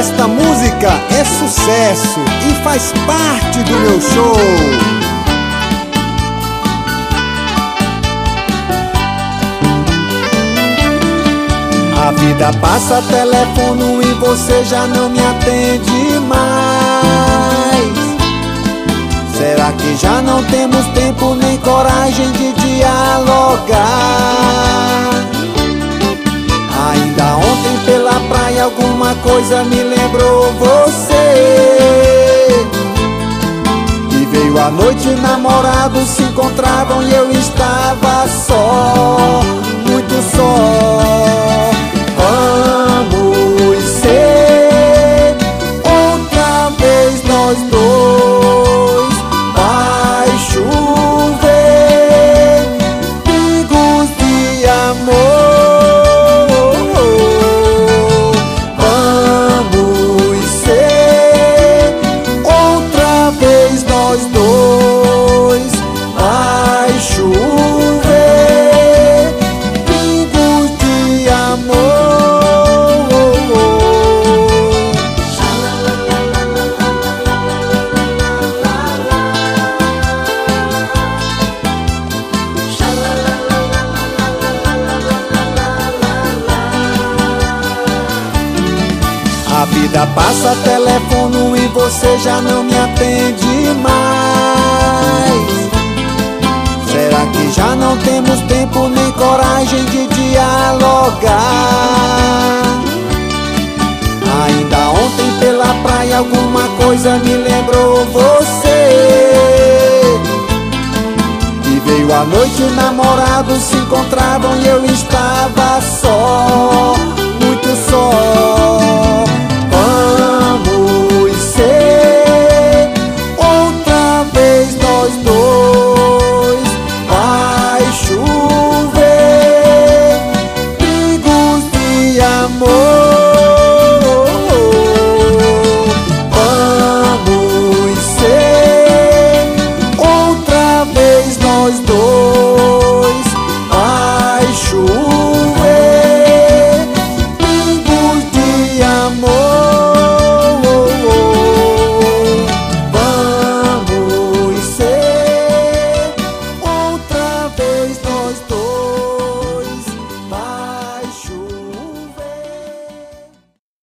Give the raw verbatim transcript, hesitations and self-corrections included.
Esta música é sucesso e faz parte do meu show. A vida passa, telefono e você já não me atende mais. Será que já não temos tempo nem coragem de dialogar? Ainda ontem pela praia alguma coisa me lembrou você. E veio a noite, namorados se encontravam e eu estava só, muito só. Vamos ser outra vez nós dois. Vai chover pingos de amor. Vamos ser outra vez nós dois. Vai chover pingos de amor. A vida passa, telefono e você já não me atende mais. Será que já não temos tempo nem coragem de dialogar? Ainda ontem pela praia alguma coisa me lembrou você. E veio a noite, namorados se encontravam e eu estava só.